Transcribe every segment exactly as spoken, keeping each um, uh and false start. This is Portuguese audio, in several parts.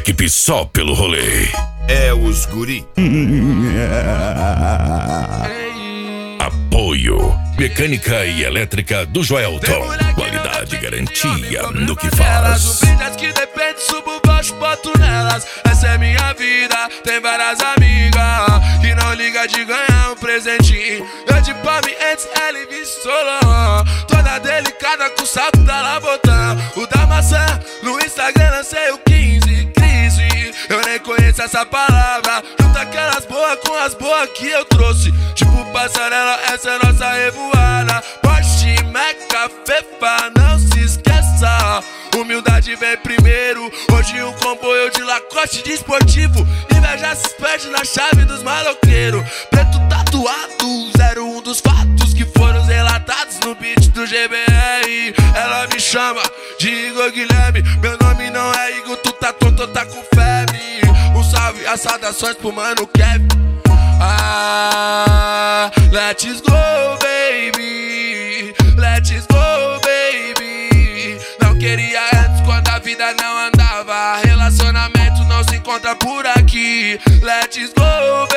equipe só pelo rolê. É os guri. Apoio Mecânica e Elétrica do Joelton. Qualidade e garantia no que faz. Brindas que depende, subo baixo, boto nelas. Essa é minha vida, tem várias amigas que não liga de ganhar um presentinho. Eu de palme antes, ela e Solon. Toda delicada com o salto da Labotã. O da maçã, no Instagram lancei o quinze. Crise, eu nem conheço essa palavra. Junta aquelas boas com as boas que eu trouxe. Tipo passarela, essa é nossa revoada. Porsche, Meca, Fefa, não se esqueça. Humildade vem primeiro. Hoje um comboio de Lacoste de esportivo. Inveja se perde na chave dos maloqueiros. Preto tatuado, zero um dos fatos que foram relatados no beat do G B R. Ela me chama de Igor Guilherme. Meu nome não é Igor, tu tá tonto, tá com febre. Um salve, as saudações pro mano Kevin. Ah, let's go, baby. Let's go, baby. Não queria antes quando a vida não andava. Relacionamento não se encontra por aqui. Let's go,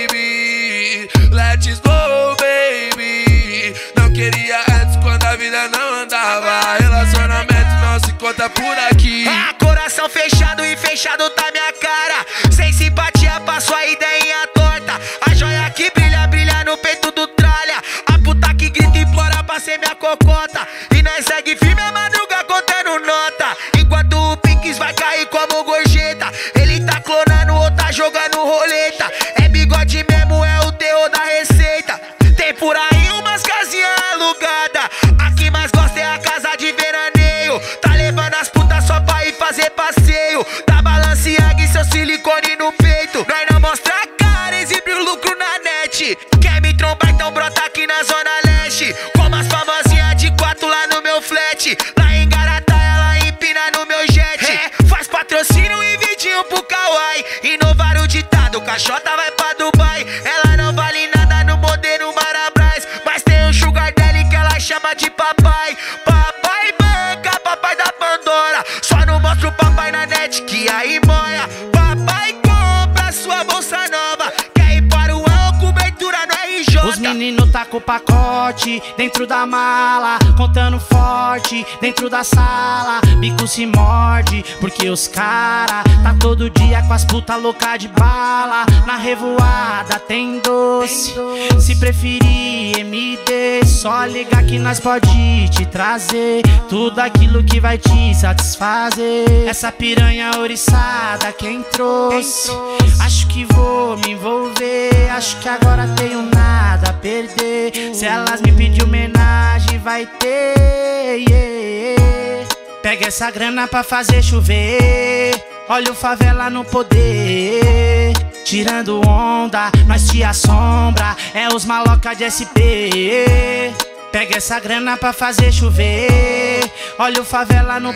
baby. Let's go, baby. Não queria antes quando a vida não andava. Relacionamento não se encontra por aqui. Ah, coração fechado e fechado tá minha cara. Sem simpatia, passo a ideinha torta. A joia que brilha, brilha no peito do tralha. A puta que grita e implora pra ser minha cocota. E nós segue firme a madruga contando nota. Enquanto o Pinks vai cair como gorjeta. Ele tá clonando ou tá jogando roleta. É bigode mesmo, é o terror da receita. Tem por aí umas casinhas alugadas. A que mais gosta é a casa de veraneio. Tá levando as putas só pra ir fazer passeio. Tá Balenciaga e seu silicone no peito. Nós não mostra a cara, exibe o lucro na net. Quer me trombar, então brota aqui na zona leste. Como as famosinhas de quatro lá no meu flat. Lá em Garatá ela empina no meu jet. É, faz patrocínio e vidinho pro Kawaii. Inovar o ditado, caixota vai pra Dubai. Ela não vale nada no modelo Marabras. Mas tem um sugar daddy que ela chama de papai. Papai banca, papai da Pandora. Só não mostra o papai na net que aí moia. Papai compra sua bolsa nova. Quer ir para o Al, cobertura no R J. Os meninos tá com o pacote dentro da mala, contando forte dentro da sala. Bico se morde, porque os cara tá todo dia com as puta louca de bala. Na revoada tem doce, se preferir M D, só ligar que nós pode te trazer tudo aquilo que vai te satisfazer. Essa piranha oriçada quem trouxe, acho que vou me envolver. Acho que agora tenho nada a perder. Se elas me pedir homenagem vai ter, yeah. Pega essa grana pra fazer chover. Olha o favela no poder. Tirando onda, nós te assombra. É os maloca de S P. Pega essa grana pra fazer chover. Olha o favela no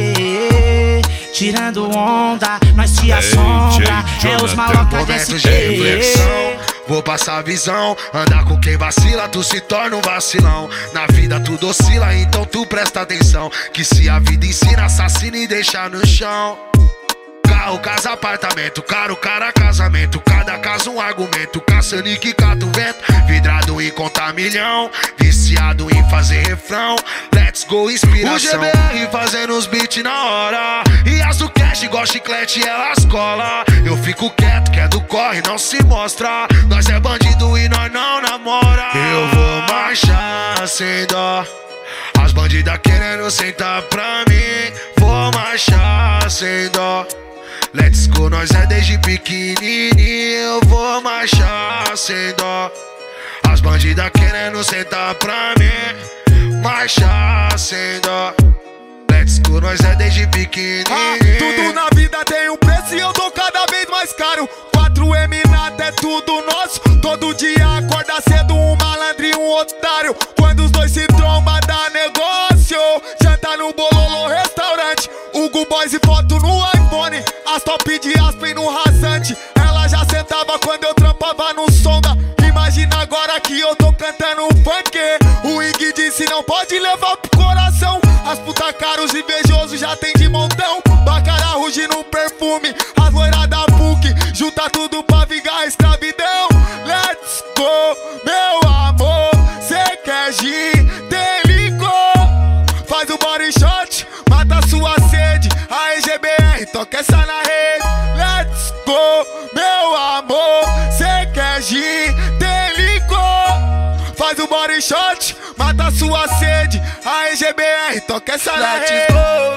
poder. Tirando onda, nós te assombra. É os maloca de S P. Vou passar a visão, andar com quem vacila, tu se torna um vacilão. Na vida tudo oscila, então tu presta atenção. Que se a vida ensina, assassina e deixa no chão. Carro, casa, apartamento, caro, cara, casamento. Cada caso um argumento, caçando e que cata o vento. Vidrado em contar milhão, viciado em fazer refrão. Let's go, inspiração. O G B R fazendo os beats na hora. E as do cash, igual chiclete, elas cola. Eu fico quieto, que é do corre, não se mostra. Nós é bandido e nós não namora. Eu vou marchar sem dó. As bandidas querendo sentar pra mim. Vou marchar sem dó. Let's go, nós é desde pequenininho. Eu vou marchar sem dó. As bandidas querendo sentar pra mim. Marchar sem dó. Let's go, nós é desde pequenininho. Ah, tudo na vida tem um preço e eu tô cada vez mais caro. quatro M nata é tudo nosso. Todo dia acorda cedo um malandro e um otário. Quando os dois se trombam dá negócio. Janta no Bololô restaurante. Hugo Boys e foto no iPhone. As top de Aspen no rasante. Ela já sentava quando eu trampava no sonda. Imagina agora que eu tô cantando funk. O Ig disse não pode levar pro coração. As puta caros invejosos já tem de montão. Bacana, ruge hoje no perfume. As loiras da P U C, junta tudo pra vingar a escravidão. Let's go, meu amor, cê quer gin, tem licor. Faz o body shot, mata sua sede. A E G B R, toca essa na rede. Let's go, meu amor, cê quer gin, tem licor. Faz o body shot, mata sua sede. A E G B R, toca essa na rede. Let's go,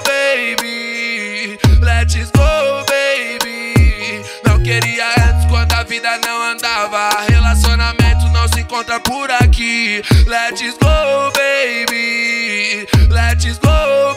baby, let's go, baby. Não queria antes quando a vida não andava. Relacionamento não se encontra por aqui. Let's go, baby, let's go,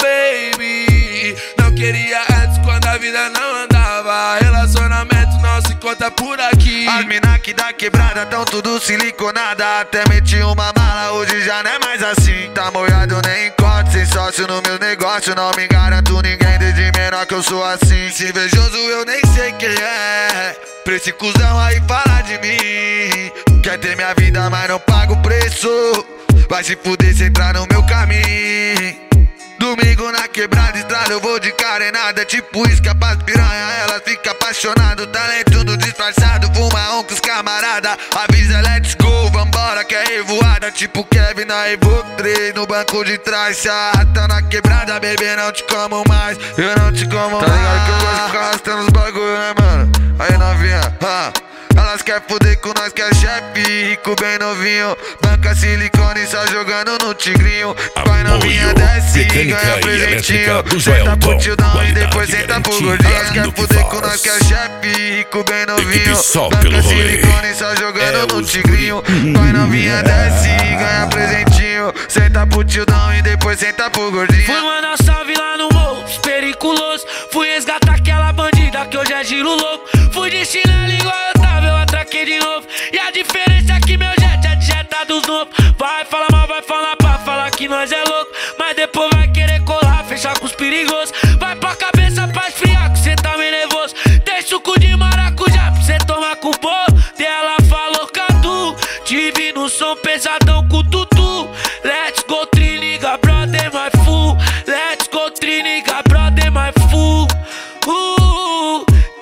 baby. Não queria antes quando a vida não andava. Relacionamento não se encontra por aqui. As mina que da quebrada tão tudo siliconada. Até meti uma mala, hoje já não é mais assim. Tá molhado, nem encontro, sem sócio no meu negócio. Não me garanto ninguém, desde menor que eu sou assim. Se invejoso eu nem sei quem é. Pra esse cuzão aí falar de mim. Quer ter minha vida, mas não paga o preço. Vai se fuder se entrar no meu caminho. Domingo na quebrada, estrada, eu vou de carenada. Tipo isca pras piranha, ela fica apaixonada. Talento do disfarçado, fuma um com os camarada. Avisa, let's go, vambora que é revoada. Tipo Kevin na Evoque três, no banco de trás. Se a rata na quebrada, bebê, não te como mais. Eu não te como mais. Tá ligado que eu gosto de ficar arrastando os bagulho, né, mano? Aí novinha, ha. Elas quer fuder com nós que é chefe, rico bem novinho. Banca silicone só jogando no tigrinho. Vai novinha, desce, ganha presentinho. Senta pro tildão e depois senta pro gordinho. Elas quer fuder com nós que é chefe, rico bem novinho. Banca silicone só jogando no tigrinho. Vai novinha, desce, ganha presentinho. Senta pro tildão e depois senta pro gordinho. Fui mandar salve lá no morro, periculoso. Fui resgatar aquela bandida que hoje é giro louco. Fui de chinelo igual eu tava, eu atraquei de novo. E a diferença é que meu jet é de jeta dos novos. Vai falar mal, vai falar pra falar que nós é louco. Mas depois vai querer colar, fechar com os perigosos. Vai pra cabeça pra esfriar, que cê tá meio nervoso. Tem suco de maracujá pra cê tomar com bolo. Dela falou Cadu, tive no som pesadão com tutu. Let's go, triniga, brother, my fool. Let's go, triniga, brother, my fool. Uh,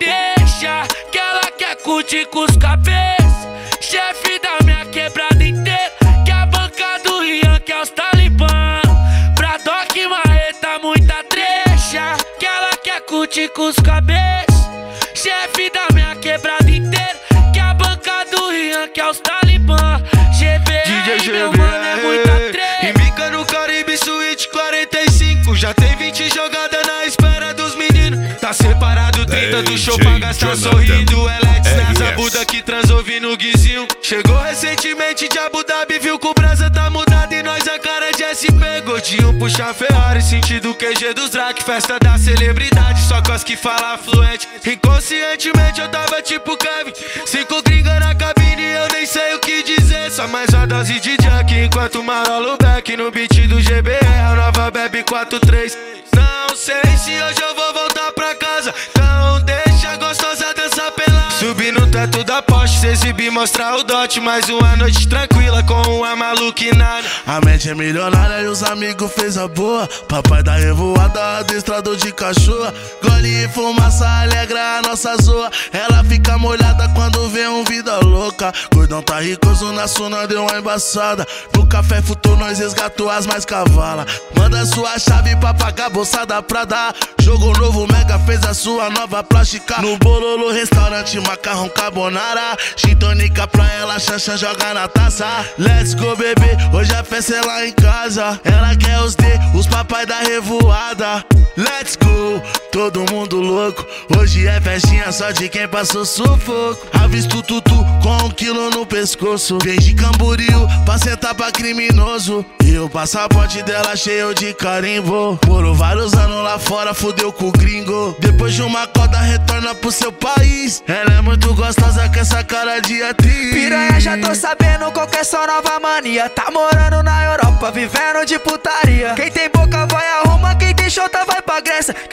deixa que ela quer curtir com os cabeças. Chefe da minha quebrada inteira. Que a banca do Rian, que é os talibã. Bradock, marreta, muita trecha. Que ela quer curtir com os cabeças. Chefe da minha quebrada inteira. Que a banca do Rian, que é os talibã. G B R, meu mano, é muita trecha. Embica no Caribe Suite quarenta e cinco. Já tem vinte jogadas na espera dos meninos. Tá separado trinta do show pra gastar sorrindo. Elex nessa Buda que transou no guizinho. Chegou recentemente de Abu Dhabi, viu que o brasa tá mudado e nós a cara de S P. Gordinho puxa Ferrari, sentido Q G dos Drac. Festa da celebridade, só com as que fala fluente. Inconscientemente eu tava tipo Kevin. Cinco gringas na cabine, eu nem sei o que dizer. Só mais uma dose de junk enquanto marolo back no beat do G B R, a nova Bebe quatro três. Não sei se hoje eu vou voltar pra casa, então deixa a gostosa dançar pelada. Subir no teto da Porsche, se exibir, mostrar o dote. Mais uma noite tranquila com uma maluquinada. A mente é milionária e os amigos fez a boa. Papai da revoada, adestrador de cachorra. Gole e fumaça alegra a nossa zoa. Ela fica molhada quando vê um vida louca. Gordão tá ricoso na suna, deu uma embaçada. No café futuro nós resgatou as mais cavalas. Manda sua chave pra pagar a bolsa da Prada. Jogo novo, Mega fez a sua nova plástica. No Bololo restaurante, macarrão carbonara. Gin tônica pra ela, Xanxan joga na taça. Let's go, bebê, hoje a festa é lá em casa. Ela quer os D, os papai da revoada. Let's go, todo mundo louco. Hoje é festinha só de quem passou sufoco. Avisto tutu com um quilo no pescoço. Vem de Camboriú pra sentar pra criminoso. E o passaporte dela cheio de carimbo. Morou vários anos lá fora, fudeu com o gringo. Depois de uma coda retorna pro seu país. Ela é muito gostosa com essa cara de atriz. Piranha, já tô sabendo qual que é sua nova mania. Tá morando na Europa, vivendo de putaria. Quem tem boca vai arruma, quem tem chota vai pra Grécia. Quem tem grana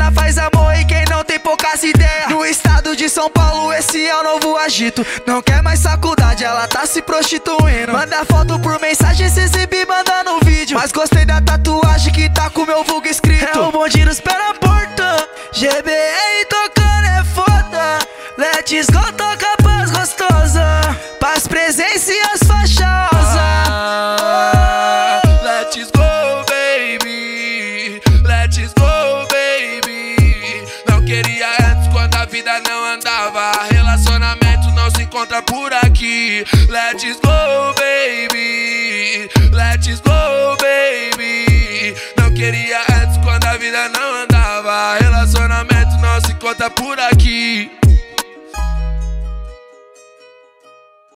mina faz amor e quem não tem poucas ideias. No estado de São Paulo esse é o novo agito. Não quer mais faculdade, ela tá se prostituindo. Manda foto por mensagem, se exibe mandando vídeo. Mas gostei da tatuagem que tá com meu vulgo escrito. É o bonde nos pé na porta, G B R tocando é foda. Let's go, toca paz gostosa, paz, presença e as fachosas. Ah, let's go, baby. Let's go, baby. Não queria antes quando a vida não andava. Relacionamento não se encontra por aqui. Let's go, baby. Let's go, baby. Não queria antes quando a vida não andava. Relacionamento não se encontra por aqui.